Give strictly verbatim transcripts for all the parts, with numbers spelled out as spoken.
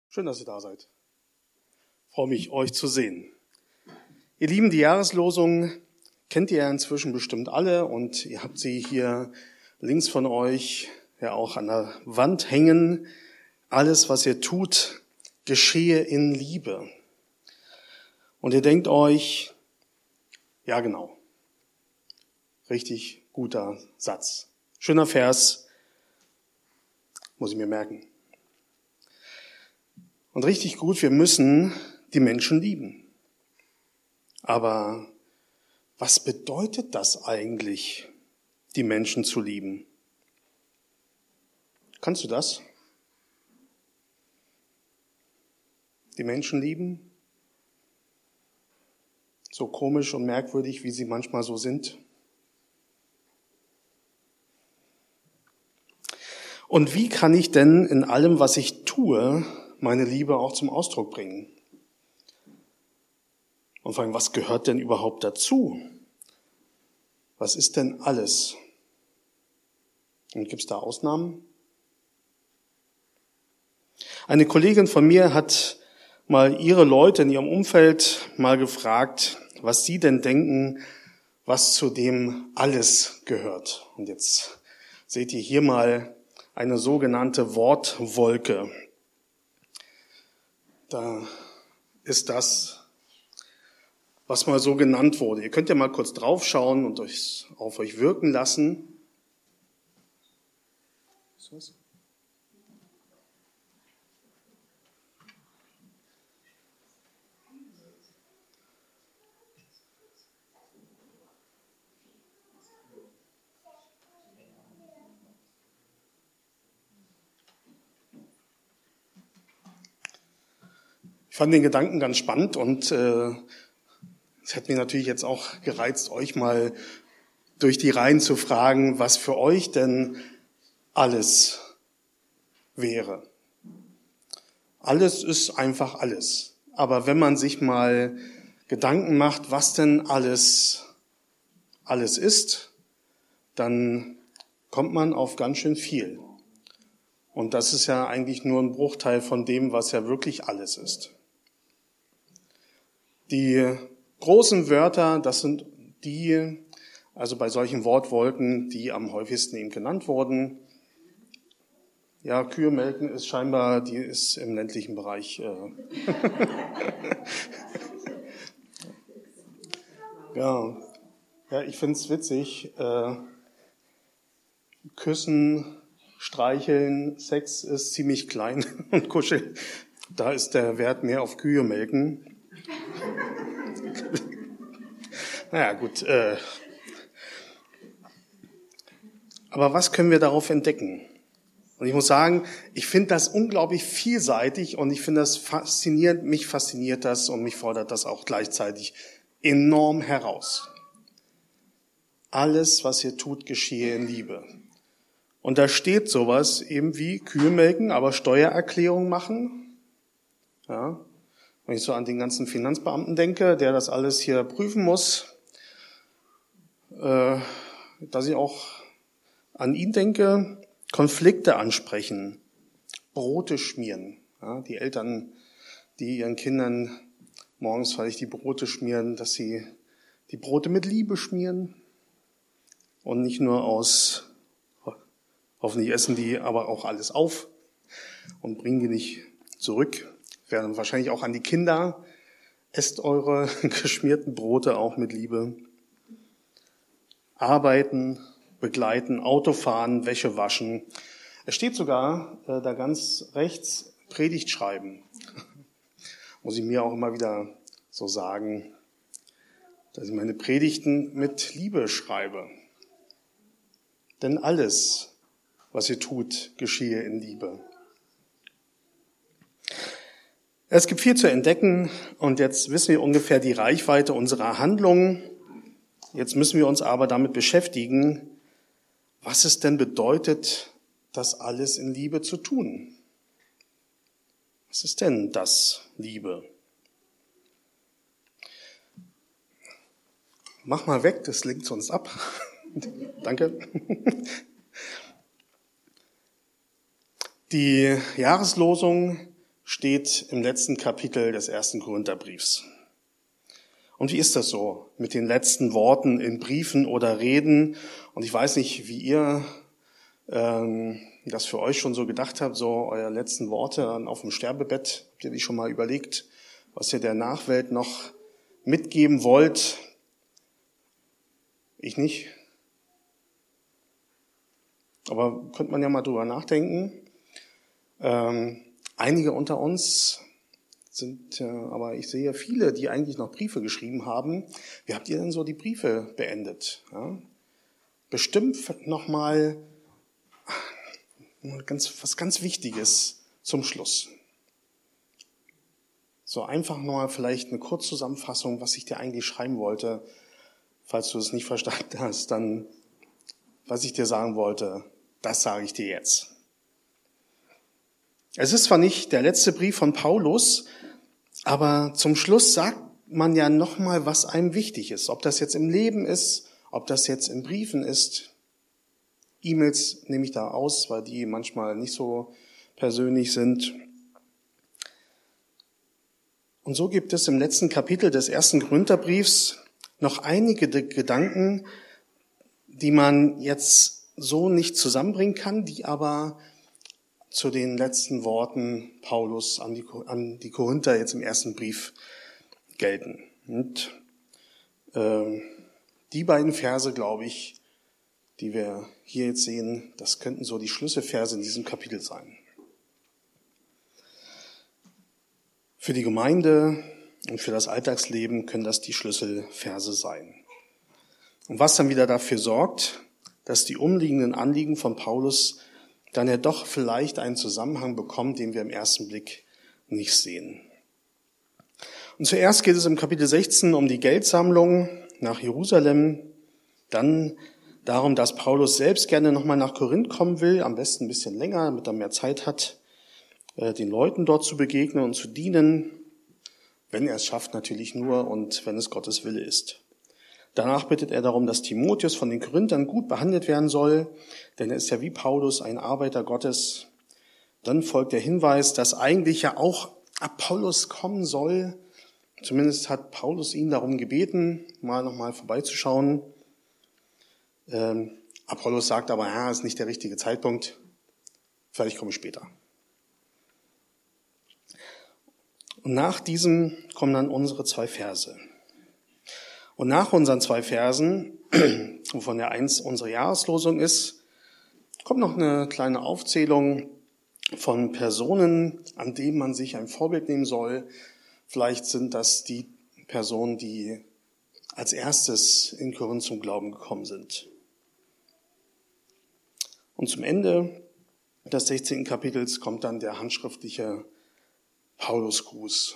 Schön, dass ihr da seid. Ich freue mich, euch zu sehen. Ihr Lieben, die Jahreslosung kennt ihr ja inzwischen bestimmt alle und ihr habt sie hier links von euch ja auch an der Wand hängen. Alles, was ihr tut, geschehe in Liebe. Und ihr denkt euch, ja genau, richtig guter Satz. Schöner Vers, muss ich mir merken. Und richtig gut, wir müssen die Menschen lieben. Aber was bedeutet das eigentlich, die Menschen zu lieben? Kannst du das? Die Menschen lieben? So komisch und merkwürdig, wie sie manchmal so sind. Und wie kann ich denn in allem, was ich tue, meine Liebe auch zum Ausdruck bringen? Und vor allem, was gehört denn überhaupt dazu? Was ist denn alles? Und gibt es da Ausnahmen? Eine Kollegin von mir hat mal ihre Leute in ihrem Umfeld mal gefragt, was sie denn denken, was zu dem alles gehört. Und jetzt seht ihr hier mal eine sogenannte Wortwolke. Da ist das, was mal so genannt wurde. Ihr könnt ja mal kurz draufschauen und euch auf euch wirken lassen. Ist was? Ich fand den Gedanken ganz spannend und äh, es hat mich natürlich jetzt auch gereizt, euch mal durch die Reihen zu fragen, was für euch denn alles wäre. Alles ist einfach alles. Aber wenn man sich mal Gedanken macht, was denn alles alles ist, dann kommt man auf ganz schön viel. Und das ist ja eigentlich nur ein Bruchteil von dem, was ja wirklich alles ist. Die großen Wörter, das sind die, also bei solchen Wortwolken, die am häufigsten eben genannt wurden. Ja, Kühe melken ist scheinbar, die ist im ländlichen Bereich. Äh ja. ja, ich finde es witzig. Äh, Küssen, streicheln, Sex ist ziemlich klein und kuscheln. Da ist der Wert mehr auf Kühe melken. Naja, gut. Äh, aber was können wir darauf entdecken? Und ich muss sagen, ich finde das unglaublich vielseitig und ich finde das faszinierend, mich fasziniert das und mich fordert das auch gleichzeitig enorm heraus. Alles, was ihr tut, geschehe in Liebe. Und da steht sowas eben wie Kühe melken, aber Steuererklärung machen. Ja. Wenn ich so an den ganzen Finanzbeamten denke, der das alles hier prüfen muss, äh, dass ich auch an ihn denke, Konflikte ansprechen, Brote schmieren. Ja, die Eltern, die ihren Kindern morgens vielleicht die Brote schmieren, dass sie die Brote mit Liebe schmieren und nicht nur aus, hoffentlich essen die aber auch alles auf und bringen die nicht zurück. Werden wahrscheinlich auch an die Kinder, esst eure geschmierten Brote auch mit Liebe. Arbeiten, begleiten, Autofahren, Wäsche waschen. Es steht sogar äh, da ganz rechts, Predigt schreiben. Muss ich mir auch immer wieder so sagen, dass ich meine Predigten mit Liebe schreibe. Denn alles, was ihr tut, geschehe in Liebe. Es gibt viel zu entdecken und jetzt wissen wir ungefähr die Reichweite unserer Handlungen. Jetzt müssen wir uns aber damit beschäftigen, was es denn bedeutet, das alles in Liebe zu tun. Was ist denn das, Liebe? Mach mal weg, das lenkt sonst ab. Danke. Die Jahreslosung steht im letzten Kapitel des ersten Korintherbriefs. Und wie ist das so mit den letzten Worten in Briefen oder Reden? Und ich weiß nicht, wie ihr ähm, das für euch schon so gedacht habt, so eure letzten Worte dann auf dem Sterbebett. Habt ihr die schon mal überlegt, was ihr der Nachwelt noch mitgeben wollt? Ich nicht. Aber könnte man ja mal drüber nachdenken. Ähm, einige unter uns sind, äh, aber ich sehe viele, die eigentlich noch Briefe geschrieben haben. Wie habt ihr denn so die Briefe beendet? Ja? Bestimmt nochmal ganz, was ganz Wichtiges zum Schluss. So einfach nochmal vielleicht eine Kurzzusammenfassung, was ich dir eigentlich schreiben wollte. Falls du es nicht verstanden hast, dann, was ich dir sagen wollte, das sage ich dir jetzt. Es ist zwar nicht der letzte Brief von Paulus, aber zum Schluss sagt man ja nochmal, was einem wichtig ist. Ob das jetzt im Leben ist, ob das jetzt in Briefen ist. E-Mails nehme ich da aus, weil die manchmal nicht so persönlich sind. Und so gibt es im letzten Kapitel des ersten Korintherbriefs noch einige Gedanken, die man jetzt so nicht zusammenbringen kann, die aber zu den letzten Worten Paulus an die, an die Korinther jetzt im ersten Brief gelten. Und äh, die beiden Verse, glaube ich, die wir hier jetzt sehen, das könnten so die Schlüsselverse in diesem Kapitel sein. Für die Gemeinde und für das Alltagsleben können das die Schlüsselverse sein. Und was dann wieder dafür sorgt, dass die umliegenden Anliegen von Paulus dann ja doch vielleicht einen Zusammenhang bekommen, den wir im ersten Blick nicht sehen. Und zuerst geht es im Kapitel sechzehn um die Geldsammlung nach Jerusalem, dann darum, dass Paulus selbst gerne nochmal nach Korinth kommen will, am besten ein bisschen länger, damit er mehr Zeit hat, den Leuten dort zu begegnen und zu dienen, wenn er es schafft natürlich nur und wenn es Gottes Wille ist. Danach bittet er darum, dass Timotheus von den Korinthern gut behandelt werden soll, denn er ist ja wie Paulus ein Arbeiter Gottes. Dann folgt der Hinweis, dass eigentlich ja auch Apollos kommen soll. Zumindest hat Paulus ihn darum gebeten, mal nochmal vorbeizuschauen. Ähm, Apollos sagt aber, ja, ist nicht der richtige Zeitpunkt. Vielleicht komme ich später. Und nach diesem kommen dann unsere zwei Verse. Und nach unseren zwei Versen, wovon der eins unsere Jahreslosung ist, kommt noch eine kleine Aufzählung von Personen, an denen man sich ein Vorbild nehmen soll. Vielleicht sind das die Personen, die als erstes in Korinth zum Glauben gekommen sind. Und zum Ende des sechzehnten Kapitels kommt dann der handschriftliche Paulusgruß.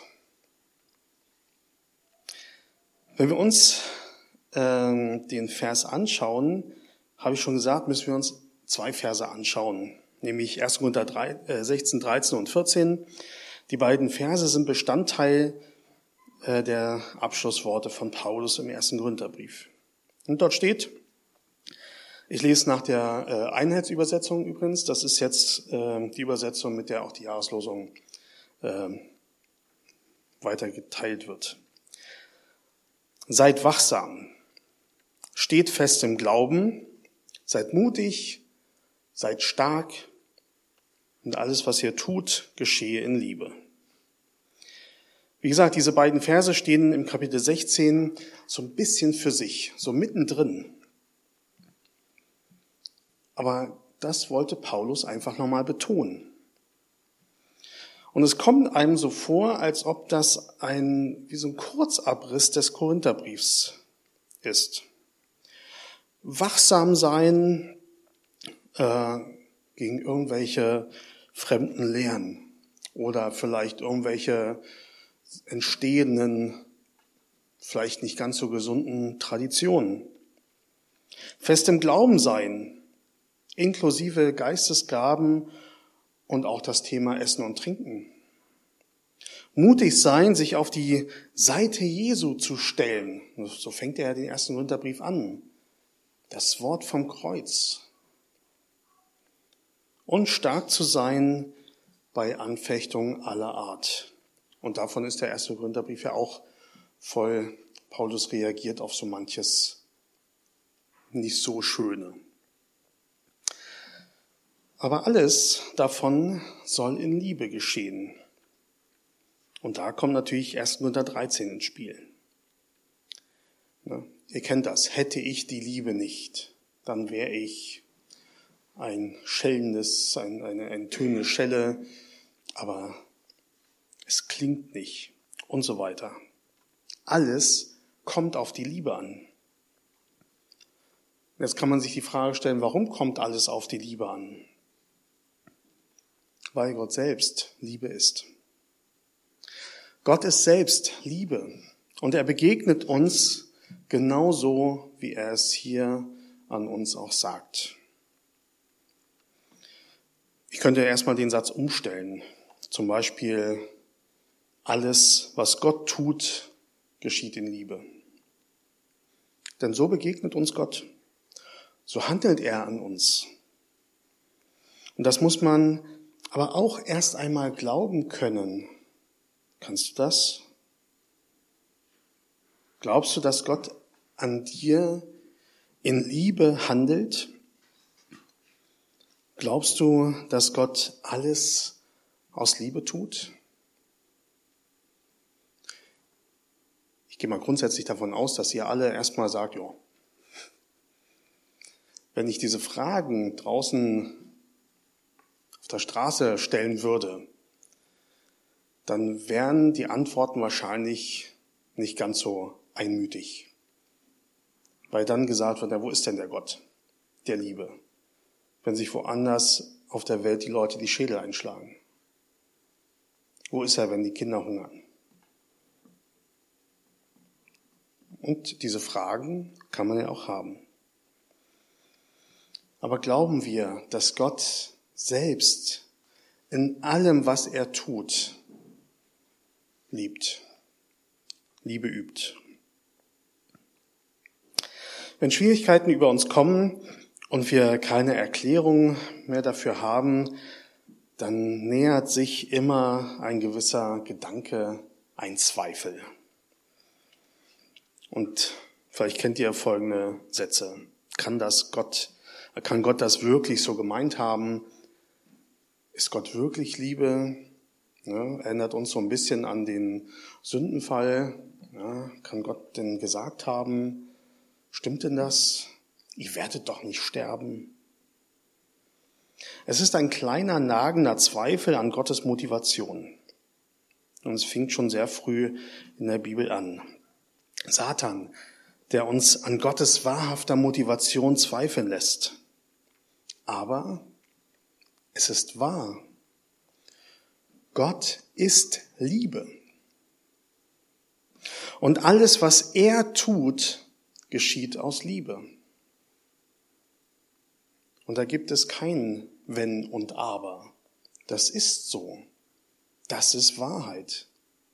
Wenn wir uns äh, den Vers anschauen, habe ich schon gesagt, müssen wir uns zwei Verse anschauen, nämlich erster Korinther sechzehn, dreizehn und vierzehn. Die beiden Verse sind Bestandteil äh, der Abschlussworte von Paulus im ersten Korintherbrief. Und dort steht, ich lese nach der äh, Einheitsübersetzung übrigens, das ist jetzt äh, die Übersetzung, mit der auch die Jahreslosung äh, weitergeteilt wird. Seid wachsam, steht fest im Glauben, seid mutig, seid stark und alles, was ihr tut, geschehe in Liebe. Wie gesagt, diese beiden Verse stehen im Kapitel sechzehn so ein bisschen für sich, so mittendrin. Aber das wollte Paulus einfach nochmal betonen. Und es kommt einem so vor, als ob das ein, wie so ein Kurzabriss des Korintherbriefs ist. Wachsam sein äh, gegen irgendwelche fremden Lehren oder vielleicht irgendwelche entstehenden, vielleicht nicht ganz so gesunden Traditionen. Fest im Glauben sein, inklusive Geistesgaben und auch das Thema Essen und Trinken. Mutig sein, sich auf die Seite Jesu zu stellen. So fängt er ja den ersten Korintherbrief an. Das Wort vom Kreuz. Und stark zu sein bei Anfechtungen aller Art. Und davon ist der erste Korintherbrief ja auch voll. Paulus reagiert auf so manches nicht so Schöne. Aber alles davon soll in Liebe geschehen. Und da kommt natürlich erster Korinther dreizehn ins Spiel. Ne? Ihr kennt das. Hätte ich die Liebe nicht, dann wäre ich ein schellendes, ein, eine, eine tönende Schelle, aber es klingt nicht und so weiter. Alles kommt auf die Liebe an. Jetzt kann man sich die Frage stellen, warum kommt alles auf die Liebe an? Weil Gott selbst Liebe ist. Gott ist selbst Liebe und er begegnet uns genauso, wie er es hier an uns auch sagt. Ich könnte erstmal den Satz umstellen. Zum Beispiel, alles, was Gott tut, geschieht in Liebe. Denn so begegnet uns Gott. So handelt er an uns. Und das muss man aber auch erst einmal glauben können. Kannst du das? Glaubst du, dass Gott an dir in Liebe handelt? Glaubst du, dass Gott alles aus Liebe tut? Ich gehe mal grundsätzlich davon aus, dass ihr alle erstmal sagt, ja, wenn ich diese Fragen draußen auf der Straße stellen würde, dann wären die Antworten wahrscheinlich nicht ganz so einmütig. Weil dann gesagt wird, ja, wo ist denn der Gott der Liebe? Wenn sich woanders auf der Welt die Leute die Schädel einschlagen. Wo ist er, wenn die Kinder hungern? Und diese Fragen kann man ja auch haben. Aber glauben wir, dass Gott selbst in allem, was er tut, liebt, Liebe übt? Wenn Schwierigkeiten über uns kommen und wir keine Erklärung mehr dafür haben, dann nähert sich immer ein gewisser Gedanke, ein Zweifel. Und vielleicht kennt ihr folgende Sätze. Kann das Gott, kann Gott das wirklich so gemeint haben? Ist Gott wirklich Liebe? Ja, erinnert uns so ein bisschen an den Sündenfall. Ja, kann Gott denn gesagt haben, stimmt denn das? Ihr werdet doch nicht sterben. Es ist ein kleiner, nagender Zweifel an Gottes Motivation. Und es fing schon sehr früh in der Bibel an. Satan, der uns an Gottes wahrhafter Motivation zweifeln lässt. Aber es ist wahr. Gott ist Liebe. Und alles, was er tut, geschieht aus Liebe. Und da gibt es kein Wenn und Aber. Das ist so. Das ist Wahrheit.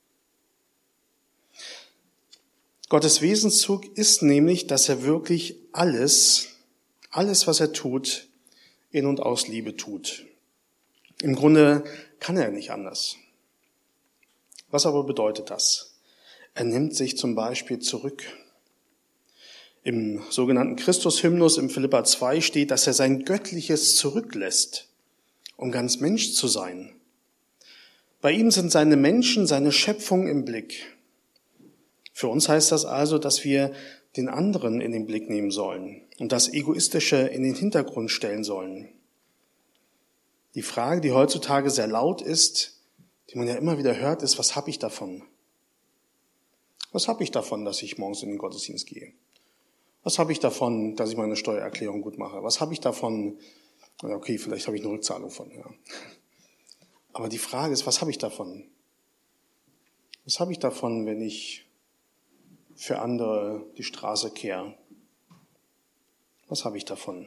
Gottes Wesenszug ist nämlich, dass er wirklich alles, alles, was er tut, in und aus Liebe tut. Im Grunde kann er nicht anders. Was aber bedeutet das? Er nimmt sich zum Beispiel zurück. Im sogenannten Christus-Hymnus im Philipper zwei steht, dass er sein Göttliches zurücklässt, um ganz Mensch zu sein. Bei ihm sind seine Menschen, seine Schöpfung im Blick. Für uns heißt das also, dass wir den anderen in den Blick nehmen sollen und das Egoistische in den Hintergrund stellen sollen. Die Frage, die heutzutage sehr laut ist, die man ja immer wieder hört, ist, was habe ich davon? Was habe ich davon, dass ich morgens in den Gottesdienst gehe? Was habe ich davon, dass ich meine Steuererklärung gut mache? Was habe ich davon? Okay, vielleicht habe ich eine Rückzahlung von. Ja. Aber die Frage ist, was habe ich davon? Was habe ich davon, wenn ich für andere die Straße kehre? Was habe ich davon?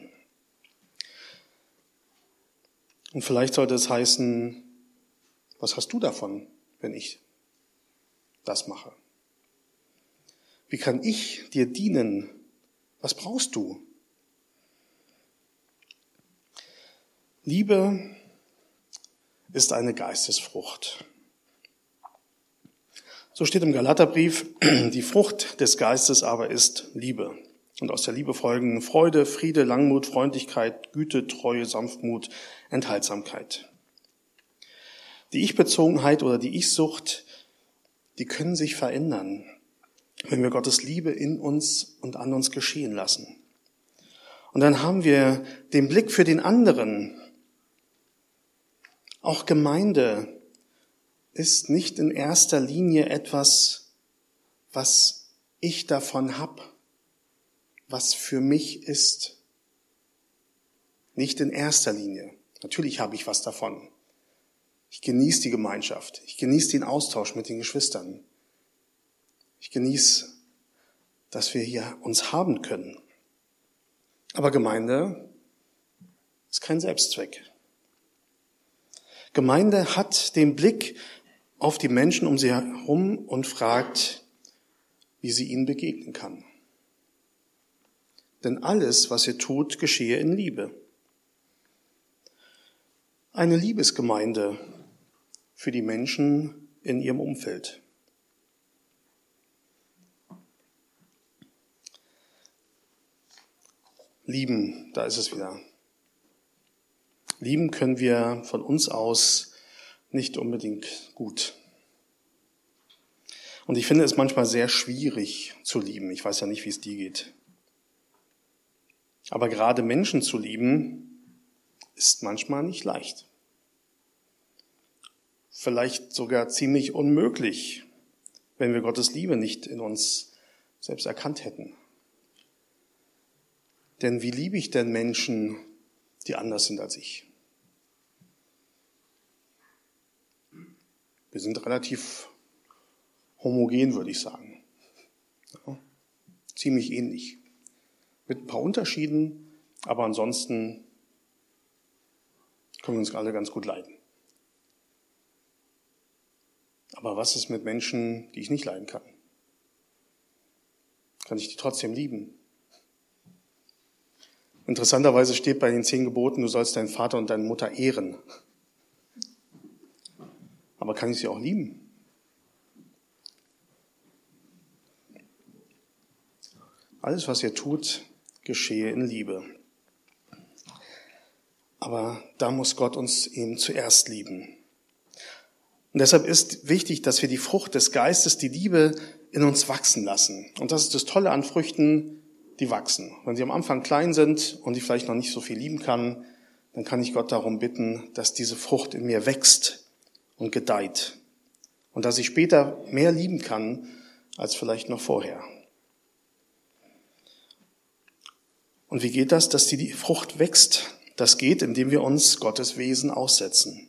Und vielleicht sollte es heißen, was hast du davon, wenn ich das mache? Wie kann ich dir dienen? Was brauchst du? Liebe ist eine Geistesfrucht. So steht im Galaterbrief, die Frucht des Geistes aber ist Liebe. Und aus der Liebe folgen Freude, Friede, Langmut, Freundlichkeit, Güte, Treue, Sanftmut, Enthaltsamkeit. Die Ich-Bezogenheit oder die Ich-Sucht, die können sich verändern, wenn wir Gottes Liebe in uns und an uns geschehen lassen. Und dann haben wir den Blick für den anderen. Auch Gemeinde ist nicht in erster Linie etwas, was ich davon habe, was für mich ist. Nicht in erster Linie. Natürlich habe ich was davon. Ich genieße die Gemeinschaft. Ich genieße den Austausch mit den Geschwistern. Ich genieße, dass wir hier uns haben können. Aber Gemeinde ist kein Selbstzweck. Gemeinde hat den Blick auf die Menschen um sie herum und fragt, wie sie ihnen begegnen kann. Denn alles, was ihr tut, geschehe in Liebe. Eine Liebesgemeinde für die Menschen in ihrem Umfeld. Lieben, da ist es wieder. Lieben können wir von uns aus nicht unbedingt gut. Und ich finde es manchmal sehr schwierig zu lieben. Ich weiß ja nicht, wie es dir geht. Aber gerade Menschen zu lieben, ist manchmal nicht leicht. Vielleicht sogar ziemlich unmöglich, wenn wir Gottes Liebe nicht in uns selbst erkannt hätten. Denn wie liebe ich denn Menschen, die anders sind als ich? Wir sind relativ homogen, würde ich sagen. Ja, ziemlich ähnlich. Mit ein paar Unterschieden, aber ansonsten können wir uns alle ganz gut leiden. Aber was ist mit Menschen, die ich nicht leiden kann? Kann ich die trotzdem lieben? Interessanterweise steht bei den zehn Geboten, du sollst deinen Vater und deine Mutter ehren. Aber kann ich sie auch lieben? Alles, was ihr tut, geschehe in Liebe. Aber da muss Gott uns eben zuerst lieben. Und deshalb ist wichtig, dass wir die Frucht des Geistes, die Liebe, in uns wachsen lassen. Und das ist das Tolle an Früchten, die wachsen. Wenn sie am Anfang klein sind und ich vielleicht noch nicht so viel lieben kann, dann kann ich Gott darum bitten, dass diese Frucht in mir wächst und gedeiht. Und dass ich später mehr lieben kann, als vielleicht noch vorher. Und wie geht das, dass die Frucht wächst? Das geht, indem wir uns Gottes Wesen aussetzen.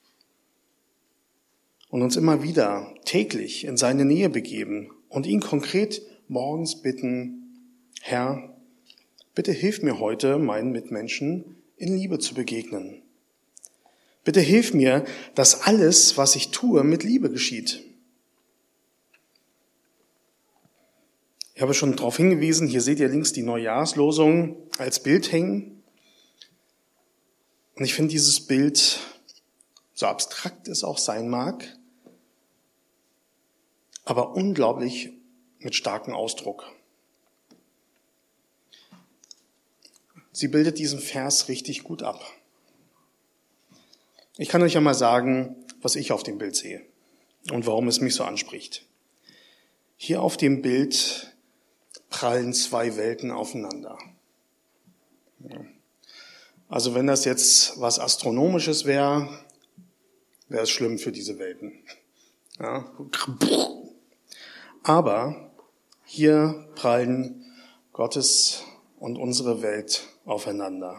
Und uns immer wieder täglich in seine Nähe begeben und ihn konkret morgens bitten, Herr, bitte hilf mir heute, meinen Mitmenschen in Liebe zu begegnen. Bitte hilf mir, dass alles, was ich tue, mit Liebe geschieht. Ich habe schon darauf hingewiesen, hier seht ihr links die Neujahrslosung als Bild hängen. Und ich finde dieses Bild, so abstrakt es auch sein mag, aber unglaublich mit starkem Ausdruck. Sie bildet diesen Vers richtig gut ab. Ich kann euch ja mal sagen, was ich auf dem Bild sehe und warum es mich so anspricht. Hier auf dem Bild prallen zwei Welten aufeinander. Also wenn das jetzt was Astronomisches wäre, wäre es schlimm für diese Welten. Ja. Aber hier prallen Gottes und unsere Welt aufeinander.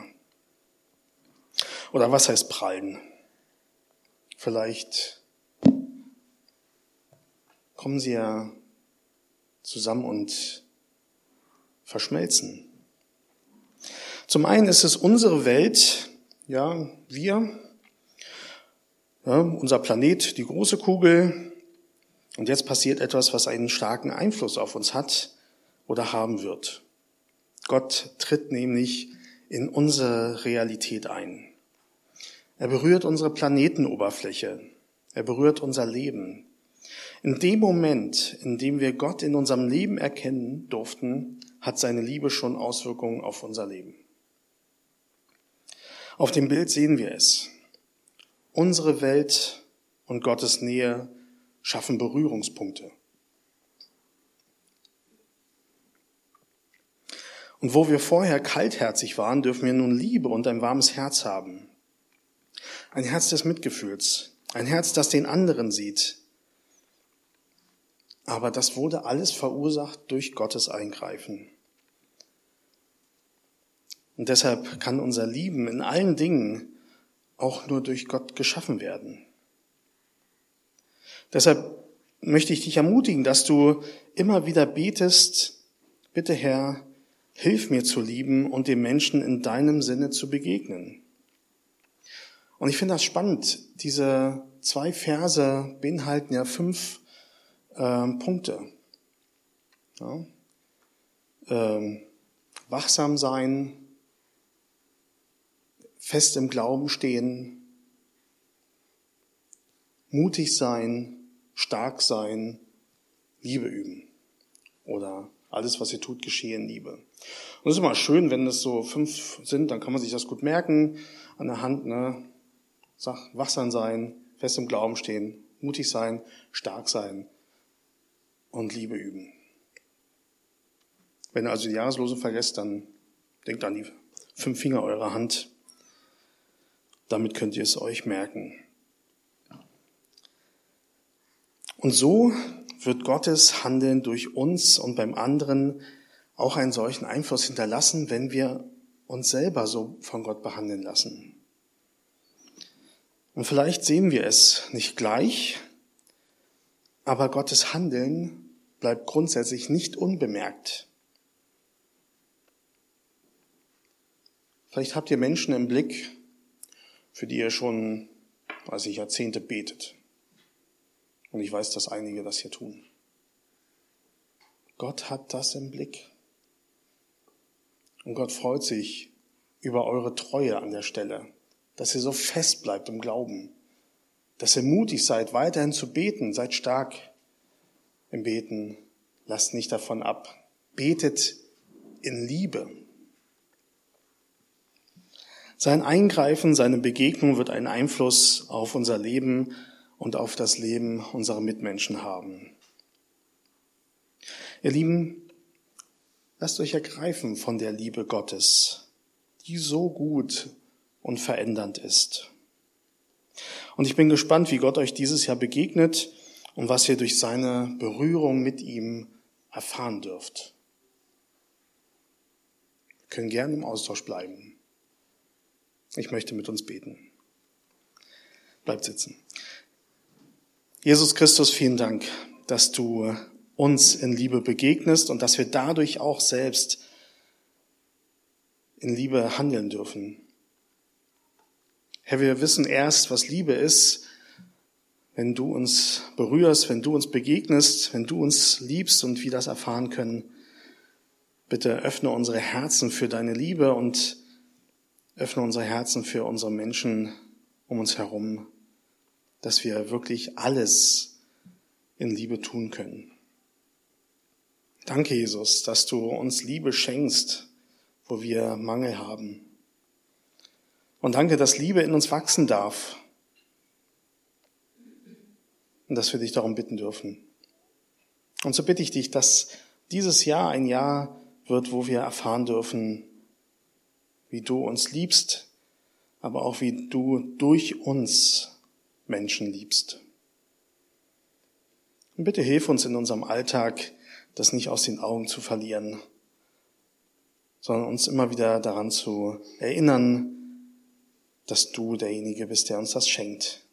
Oder was heißt prallen? Vielleicht kommen sie ja zusammen und verschmelzen. Zum einen ist es unsere Welt, ja, wir, ja, unser Planet, die große Kugel. Und jetzt passiert etwas, was einen starken Einfluss auf uns hat oder haben wird. Gott tritt nämlich in unsere Realität ein. Er berührt unsere Planetenoberfläche. Er berührt unser Leben. In dem Moment, in dem wir Gott in unserem Leben erkennen durften, hat seine Liebe schon Auswirkungen auf unser Leben. Auf dem Bild sehen wir es. Unsere Welt und Gottes Nähe schaffen Berührungspunkte. Und wo wir vorher kaltherzig waren, dürfen wir nun Liebe und ein warmes Herz haben. Ein Herz des Mitgefühls, ein Herz, das den anderen sieht. Aber das wurde alles verursacht durch Gottes Eingreifen. Und deshalb kann unser Lieben in allen Dingen auch nur durch Gott geschaffen werden. Deshalb möchte ich dich ermutigen, dass du immer wieder betest, bitte Herr, hilf mir zu lieben und den Menschen in deinem Sinne zu begegnen. Und ich finde das spannend, diese zwei Verse beinhalten ja fünf äh, Punkte. Ja. Ähm, wachsam sein, fest im Glauben stehen, mutig sein, stark sein, Liebe üben. Oder alles, was ihr tut, geschehe in Liebe. Und es ist immer schön, wenn das so fünf sind, dann kann man sich das gut merken an der Hand. Ne? Sag, wachsam sein, fest im Glauben stehen, mutig sein, stark sein und Liebe üben. Wenn ihr also die Jahreslosung vergesst, dann denkt an die fünf Finger eurer Hand. Damit könnt ihr es euch merken. Und so wird Gottes Handeln durch uns und beim anderen auch einen solchen Einfluss hinterlassen, wenn wir uns selber so von Gott behandeln lassen. Und vielleicht sehen wir es nicht gleich, aber Gottes Handeln bleibt grundsätzlich nicht unbemerkt. Vielleicht habt ihr Menschen im Blick, für die ihr schon, weiß ich, Jahrzehnte betet. Und ich weiß, dass einige das hier tun. Gott hat das im Blick. Und Gott freut sich über eure Treue an der Stelle, dass ihr so fest bleibt im Glauben, dass ihr mutig seid, weiterhin zu beten, seid stark im Beten, lasst nicht davon ab, betet in Liebe. Sein Eingreifen, seine Begegnung wird einen Einfluss auf unser Leben und auf das Leben unserer Mitmenschen haben. Ihr Lieben, lasst euch ergreifen von der Liebe Gottes, die so gut und verändernd ist. Und ich bin gespannt, wie Gott euch dieses Jahr begegnet und was ihr durch seine Berührung mit ihm erfahren dürft. Wir können gerne im Austausch bleiben. Ich möchte mit uns beten. Bleibt sitzen. Jesus Christus, vielen Dank, dass du uns in Liebe begegnest und dass wir dadurch auch selbst in Liebe handeln dürfen. Herr, wir wissen erst, was Liebe ist, wenn du uns berührst, wenn du uns begegnest, wenn du uns liebst und wir das erfahren können. Bitte öffne unsere Herzen für deine Liebe und öffne unsere Herzen für unsere Menschen um uns herum, dass wir wirklich alles in Liebe tun können. Danke, Jesus, dass du uns Liebe schenkst, wo wir Mangel haben. Und danke, dass Liebe in uns wachsen darf und dass wir dich darum bitten dürfen. Und so bitte ich dich, dass dieses Jahr ein Jahr wird, wo wir erfahren dürfen, wie du uns liebst, aber auch wie du durch uns Menschen liebst. Und bitte hilf uns in unserem Alltag, das nicht aus den Augen zu verlieren, sondern uns immer wieder daran zu erinnern, dass du derjenige bist, der uns das schenkt.